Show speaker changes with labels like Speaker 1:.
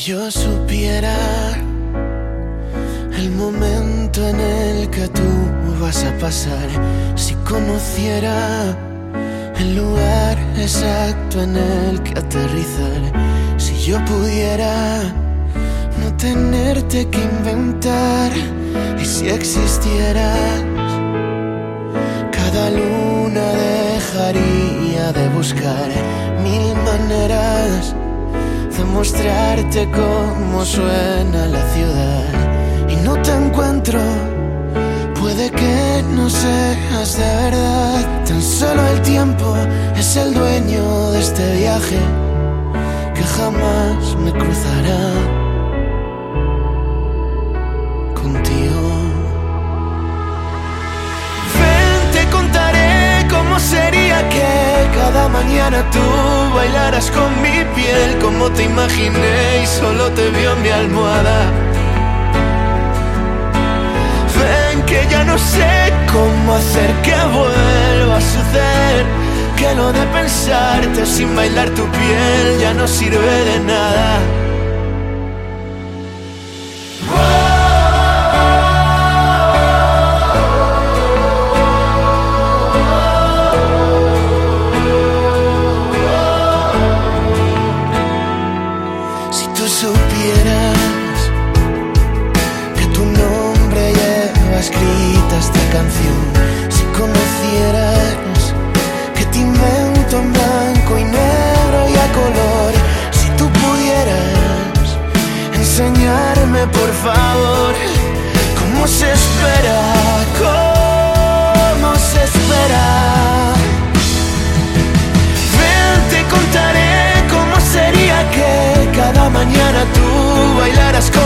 Speaker 1: yo supiera el momento en el que tú vas a pasar, si conociera el lugar exacto en el que aterrizar, si yo pudiera no tenerte que inventar, y si existieras, cada luna dejaría de buscar mil maneras de mostrarte cómo suena la ciudad. Y no te encuentro, puede que no seas de verdad. Tan solo el tiempo es el dueño de este viaje que jamás me cruzará contigo. Ven, te contaré cómo sería que cada mañana tú bailaras con mi piel, como te imaginé y solo te vio en mi almohada. Ven, que ya no sé cómo hacer que vuelva a suceder, que lo de pensarte sin bailar tu piel ya no sirve de nada. Si tú supieras que tu nombre lleva escrita esta canción, si conocieras que te invento en blanco y negro y a color, si tú pudieras enseñarme por favor cómo se espera, cómo se espera. Ven, te contaré cómo sería que cada mañana tú bailaras